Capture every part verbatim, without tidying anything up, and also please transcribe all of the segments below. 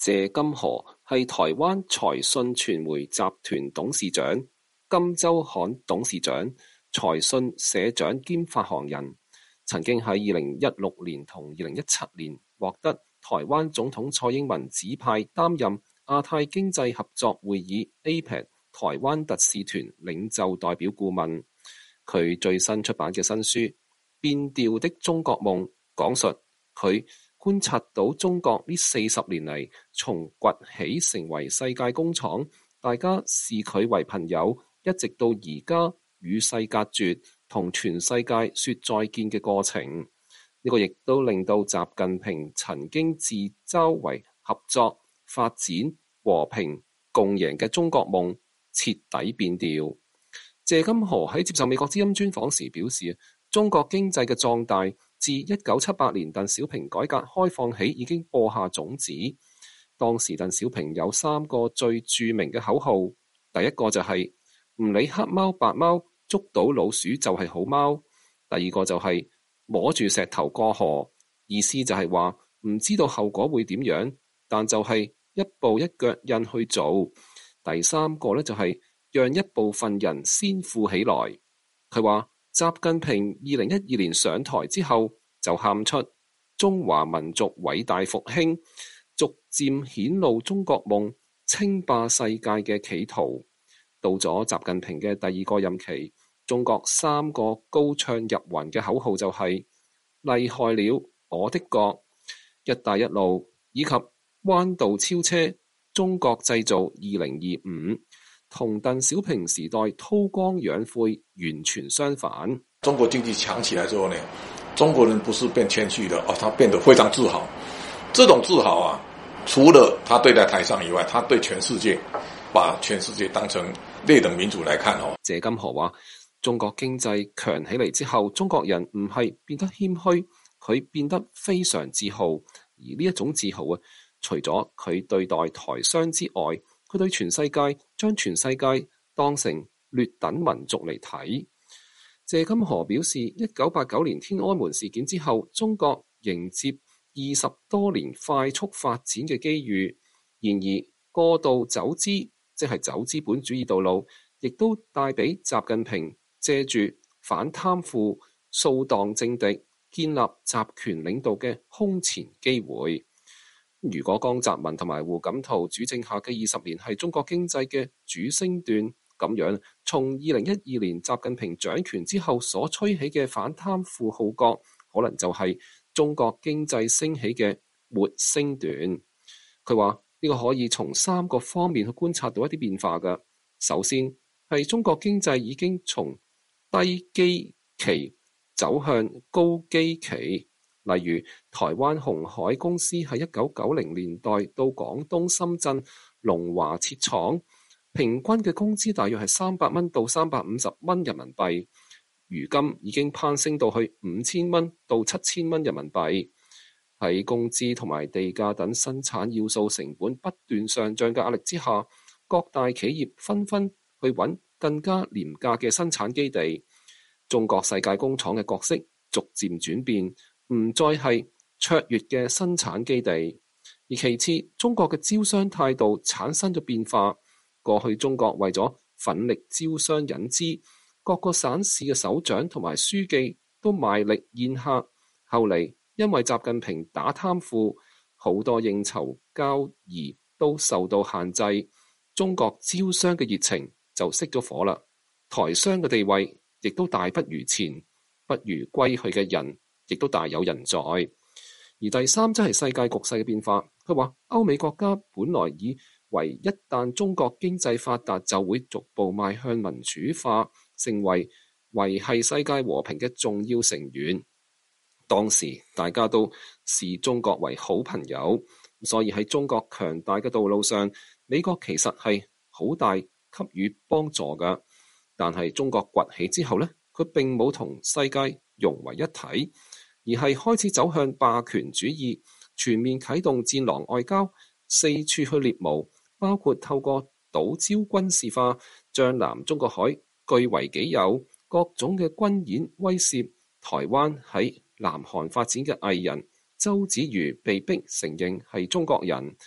謝金河係台灣財訊傳媒集團董事長、金周刊董事長、財訊社長兼發行人，曾經喺二零一六年同二零一七年獲得台灣總統蔡英文指派擔任亞太經濟合作會議 A P E C 台灣特使團領袖代表顧問。佢最新出版嘅新書《變調的中國夢》講述佢觀察到中國呢四十年嚟從崛起成為世界工廠，大家視佢為朋友，一直到而家與世隔絕，同全世界說再見嘅過程。呢、這個亦都令到習近平曾經自嘲為合作、發展、和平、共贏嘅中國夢徹底變調。謝金河喺接受美國之音專訪時表示，中國經濟嘅壯大自一九七八年鄧小平改革開放起已經播下種子。當時鄧小平有三個最著名嘅口號，第一個就係唔理黑貓白貓，捉到老鼠就係好貓；第二個就係摸住石頭過河，意思就係話唔知道後果會點樣，但就係一步一腳印去做；第三個呢，就係讓一部分人先富起來。佢話習近平二零一二年上台之後就喊出中華民族偉大復興，逐漸顯露中國夢稱霸世界嘅企圖。到咗習近平嘅第二個任期，中國三個高唱入雲嘅口號就係厲害了我的國、一帶一路以及彎道超車中國製造二零二五，同鄧小平時代韜光養晦完全相反。 中國經濟強起來之後呢，中國人不是變謙虛的哦，他變得非常自豪。這種自豪啊，除了他對待台商以外，他對全世界，把全世界當成劣等民族來看哦。 謝金河話：中國經濟強起嚟之後，中國人唔係變得謙虛，佢變得非常自豪。而呢一種自豪啊，除咗佢對待台商之外，佢對全世界將全世界當成劣等民族嚟睇。謝金河表示，一九八九年天安門事件之後，中國迎接二十多年快速發展嘅機遇。然而過度走資，即係走資本主義道路，亦都帶俾習近平借住反貪腐、掃蕩政敵、建立集權領導嘅空前機會。如果江澤民同埋胡錦濤主政下嘅二十年係中國經濟嘅主升段，咁樣從二零一二年習近平掌權之後所吹起嘅反貪腐號角，可能就係中國經濟升起嘅末升段。佢話呢個可以從三個方面去觀察到一啲變化嘅。首先係中國經濟已經從低基期走向高基期。例如台灣鴻海公司喺一九九零年代到廣東深圳龍華設廠，平均嘅工資大約係三百蚊到三百五十蚊人民幣，如今已經攀升到去五千蚊到七千蚊人民幣。喺工資同埋地價等生產要素成本不斷上漲嘅壓力之下，各大企業紛紛去揾更加廉價嘅生產基地。中國世界工廠嘅角色逐漸轉變，唔再係卓越嘅生產基地。而其次，中國嘅招商態度產生咗變化。過去中國為咗奮力招商引資，各個省市嘅首長同埋書記都賣力宴客。後嚟因為習近平打貪腐，好多應酬交易都受到限制，中國招商嘅熱情就熄咗火啦。台商嘅地位亦都大不如前，不如歸去嘅人亦都大有人在。而第三則係世界局勢嘅變化。佢話歐美國家本來以為一旦中國經濟發達就會逐步邁向民主化，成為維繫世界和平嘅重要成員。當時大家都視中國為好朋友，所以喺中國強大嘅道路上，美國其實係好大給予幫助㗎。但係中國崛起之後呢，佢並冇同世界融為一體，而係開始走向霸權主義，全面啟動戰狼外交，四處去獵巫，包括透過島礁軍事化，將南中國海據為己有，各種嘅軍演威懾台灣。喺南韓發展嘅藝人周子瑜被逼承認係中國人，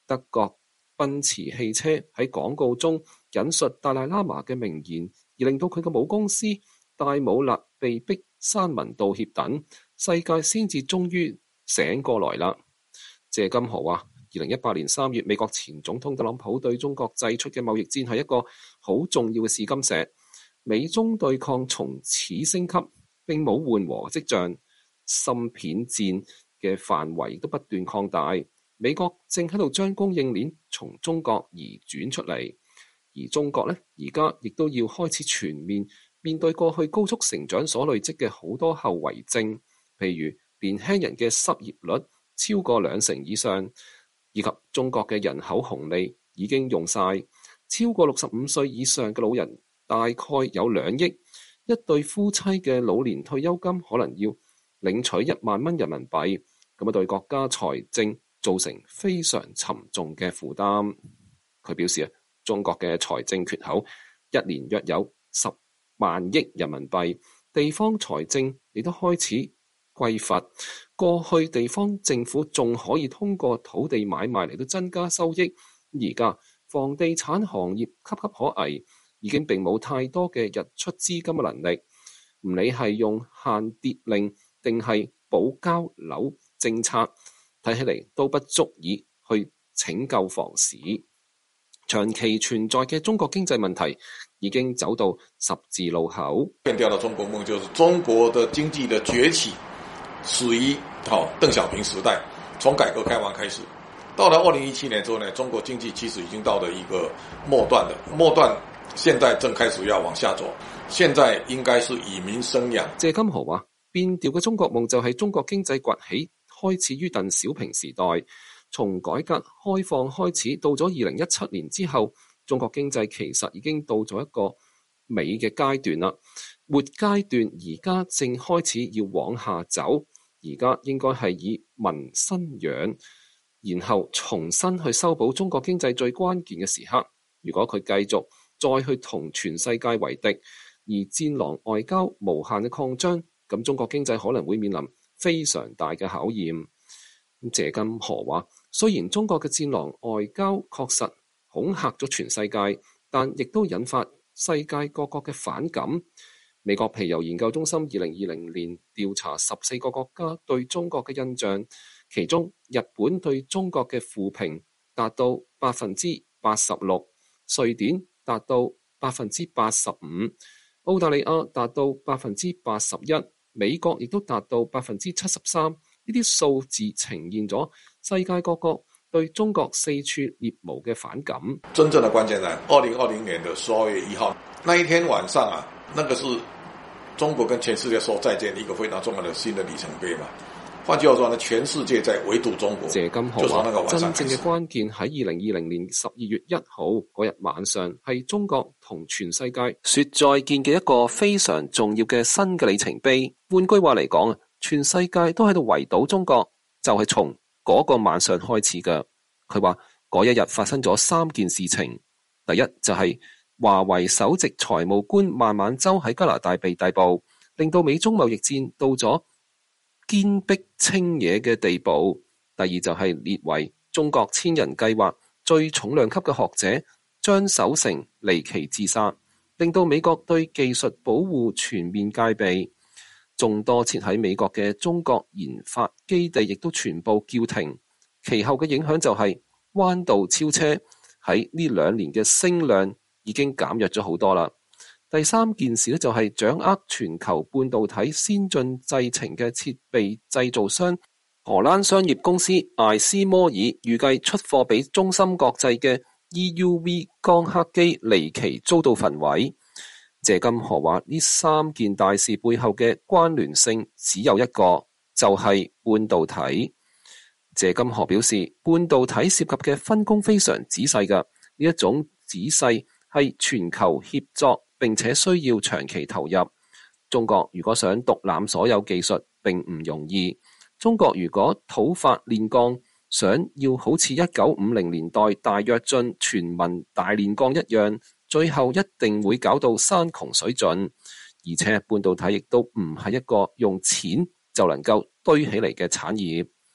德國奔馳汽車喺廣告中引述達賴喇嘛嘅名言，而令到佢嘅母公司戴姆勒被逼刪文道歉等，世界先至終於醒過來啦。謝金河話：二零一八年三月，美國前總統特朗普對中國祭出嘅貿易戰係一個好重要嘅試金石，美中對抗從此升級，並冇緩和跡象。芯片戰嘅範圍亦都不斷擴大，美國正喺度將供應鏈從中國移轉出嚟，而中國呢，而家亦都要開始全面面對過去高速成長所累積嘅好多後遺症，譬如年輕人嘅失業率超過兩成以上，以及中國嘅人口紅利已經用晒，超過六十五歲以上嘅老人大概有兩億，一對夫妻嘅老年退休金可能要領取一萬蚊人民幣，咁啊對國家財政造成非常沉重嘅負擔。佢表示啊，中國嘅財政缺口一年約有十萬億人民幣，地方財政亦都開始匱乏。過去地方政府仲可以通過土地買賣嚟到增加收益，而家房地產行業岌岌可危，已經並冇太多嘅日出資金嘅能力，唔理係用限跌令定係保交樓政策，睇起嚟都不足以去拯救房市。長期存在嘅中國經濟問題已經走到十字路口。 變掉的中國夢就是中國的經濟的崛起始於好鄧小平時代，從改革開放開始，到了二零一七年之後呢，中國經濟其實已經到了一個末段的末段，現在正開始要往下走，現在應該是以民生養。 謝金河話：變調嘅中國夢就係中國經濟崛起開始於鄧小平時代，從改革開放開始到咗二零一七年之後，中國經濟其實已經到咗一個尾嘅階段啦。末階段而家正開始要往下走，而家應該係以民生養，然後重新去修補中國經濟最關鍵嘅時刻。如果佢繼續再去同全世界為敵，而戰狼外交無限嘅擴張，咁中國經濟可能會面臨非常大嘅考驗。謝金河話：雖然中國嘅戰狼外交確實恐嚇咗全世界，但亦都引發世界各國嘅反感。美國皮尤研究中心二零二零年調查十四個國家對中國嘅印象，其中日本對中國嘅負評達到百分之八十六，瑞典達到百分之八十五，澳大利亞達到百分之八十一，美國亦都達到百分之七十三。呢啲數字呈現咗世界各國對中國四處獵毛嘅反感。 真正的關鍵在二零二零年的十二月一號那一天晚上啊，那個是中國跟全世界說再見一個非常重要的新的里程碑嘛。換句話說呢，全世界在圍堵中國。謝金河話：真正嘅關鍵喺二零二零年十二月一號嗰日晚上，係中國同全世界說再見嘅一個非常重要嘅新嘅里程碑。換句話嚟講啊，全世界都喺度圍堵中國，就係從嗰個晚上開始嘅。佢話嗰一日發生咗三件事情。第一就係華為首席財務官孟晚舟喺加拿大被逮捕，令到美中貿易戰到咗堅壁清野嘅地步。第二就係列為中國千人計劃最重量級嘅學者張守成離奇自殺，令到美國對技術保護全面戒備。眾多設喺美國嘅中國研發基地亦都全部叫停。其後嘅影響就係彎道超車喺呢兩年嘅聲量已經減弱咗好多啦。第三件事呢，就係掌握全球半導體先進製程嘅設備製造商荷蘭商業公司艾斯摩爾預計出貨俾中芯國際嘅 E U V 光刻機離奇遭到焚毀。謝金河話：呢三件大事背後嘅關聯性只有一個，就係半導體。謝金河表示，半導體涉及嘅分工非常仔細㗎，呢一種仔細係全球協作，並且需要長期投入。中國如果想獨攬所有技術，並唔容易。中國如果土法煉鋼，想要好似一九五零年代大躍進全民大煉鋼一樣，最後一定會搞到山窮水盡。而且半導體亦都唔係一個用錢就能夠堆起嚟嘅產業。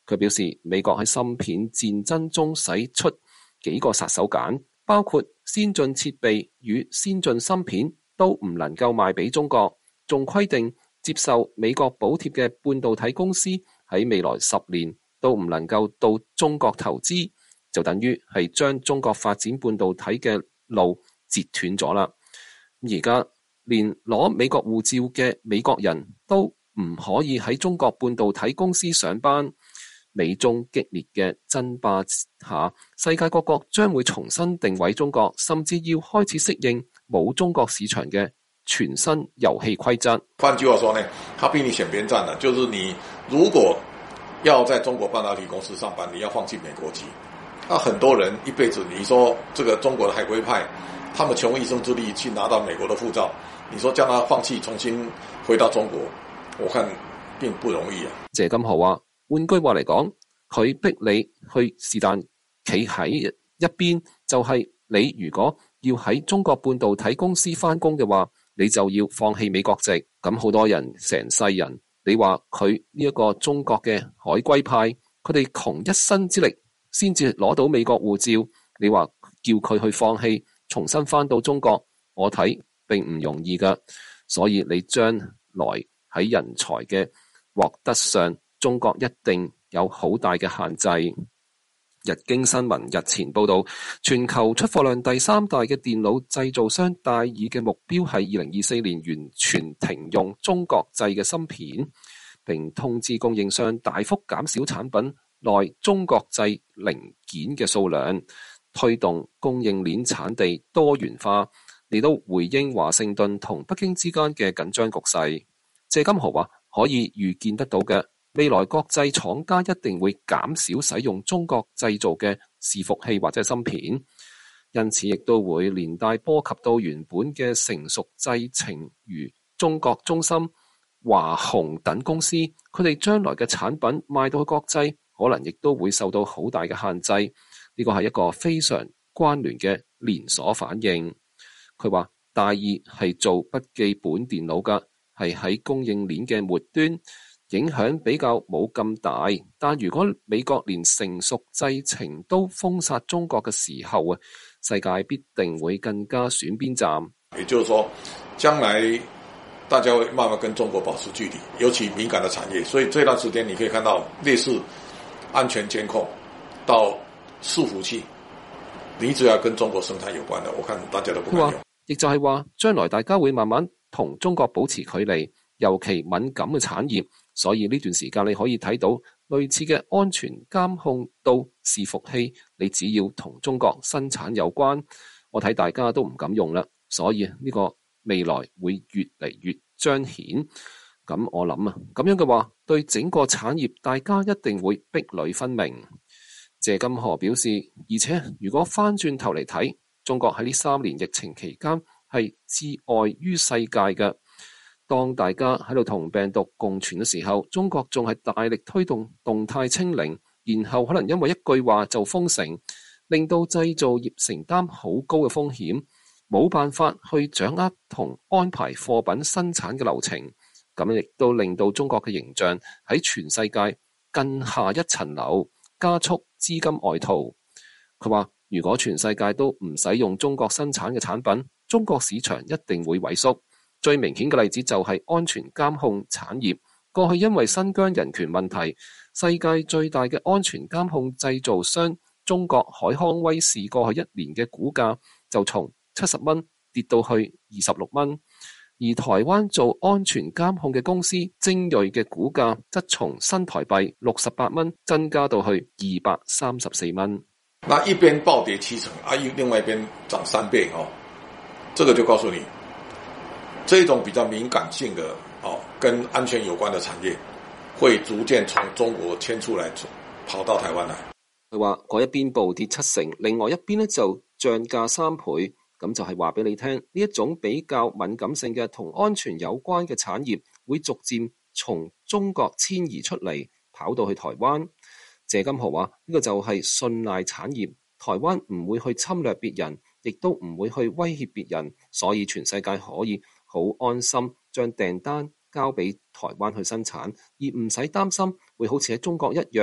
佢表示，美國喺芯片戰爭中使出幾個殺手鐧，包括先進設備與先進芯片都唔能夠賣俾中國，仲規定接受美國補貼嘅半導體公司喺未來十年都唔能夠到中國投資，就等於係將中國發展半導體嘅路截斷咗啦。而家連攞美國護照嘅美國人都唔可以喺中國半導體公司上班。美中激烈嘅爭霸下，世界各國將會重新定位中國，甚至要開始適應冇中國市場嘅全新遊戲規則。 換句話說呢，他逼你選邊站了，就是你如果要在中國半導體公司上班，你要放棄美國籍。那很多人一輩子，你說這個中國的海歸派，他們窮一生之力去拿到美國的護照，你說叫他放棄重新回到中國，我看並不容易啊。 謝金河話，換句話嚟講，佢逼你去是但企喺一邊，就係、是、你如果要喺中國半導體公司翻工嘅話，你就要放棄美國籍。咁好多人成世人，你話佢呢一個中國嘅海歸派，佢哋窮一生之力先至攞到美國護照，你話叫佢去放棄重新翻到中國，我睇並唔容易噶。所以你將來喺人才嘅獲得上，中國一定有好大嘅限制。日經新聞日前報道，全球出貨量第三大嘅電腦製造商戴爾嘅目標係二零二四年完全停用中國製嘅芯片，並通知供應商大幅減少產品內中國製零件嘅數量，推動供應鏈產地多元化，嚟到回應華盛頓同北京之間嘅緊張局勢。謝金河話，可以預見得到嘅，未來國際廠家一定會減少使用中國製造嘅伺服器或者芯片，因此亦都會連帶波及到原本嘅成熟製程如中國中芯、華虹等公司，佢哋將來嘅產品賣到去國際，可能亦都會受到好大嘅限制。呢個係一個非常關聯嘅連鎖反應。佢話戴爾係做筆記本電腦㗎，係喺供應鏈嘅末端，影響比較冇咁大。但如果美國連成熟製程都封殺中國嘅時候啊，世界必定會更加選邊站。 也就是說，將來大家會慢慢跟中國保持距離，尤其敏感的產業。所以這段時間你可以看到類似安全監控到伺服器，你只要跟中國生產有關的，我看大家都不敢用。 亦就係話，將來大家會慢慢同中國保持距離，尤其敏感嘅產業。所以呢段時間你可以睇到類似嘅安全監控到伺服器，你只要同中國生產有關，我睇大家都唔敢用啦。所以呢個未來會越嚟越彰顯。咁我諗啊，咁樣嘅話，對整個產業大家一定會壁壘分明。謝金河表示，而且如果翻轉頭嚟睇，中國喺呢三年疫情期間係置外於世界嘅。當大家喺度同病毒共存嘅時候，中國仲係大力推動動態清零，然後可能因為一句話就封城，令到製造業承擔好高嘅風險，冇辦法去掌握同安排貨品生產嘅流程，咁亦都令到中國嘅形象喺全世界更下一層樓，加速資金外逃。佢話，如果全世界都唔使用中國生產嘅產品，中國市場一定會萎縮。最明顯嘅例子就係安全監控產業。過去因為新疆人權問題，世界最大嘅安全監控製造商中國海康威視過去一年嘅股價就從七十蚊跌到去二十六蚊，而台灣做安全監控嘅公司精銳嘅股價則從新台幣六十八蚊增加到去二百三十四蚊。 那一邊暴跌七成，啊，另外一邊漲三倍哦，這個就告訴你。這種比較敏感性的哦，跟安全有關的產業，會逐漸從中國遷出來，跑到台灣來。 佢話嗰一邊暴跌七成，另外一邊咧就漲價三倍，咁就係話俾你聽，呢一種比較敏感性嘅同安全有關嘅產業，會逐漸從中國遷移出嚟，跑到去台灣。謝金河話呢個就係信賴產業，台灣唔會去侵略別人，亦都唔會去威脅別人，所以全世界可以好安心將訂單交俾台灣去生產，而唔使擔心會好似喺中國一樣喺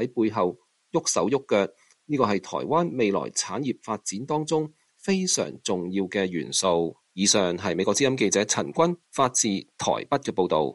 喺背後喐手喐腳，呢個係台灣未來產業發展當中非常重要嘅元素。以上係美國之音記者陳君發自台北嘅報導。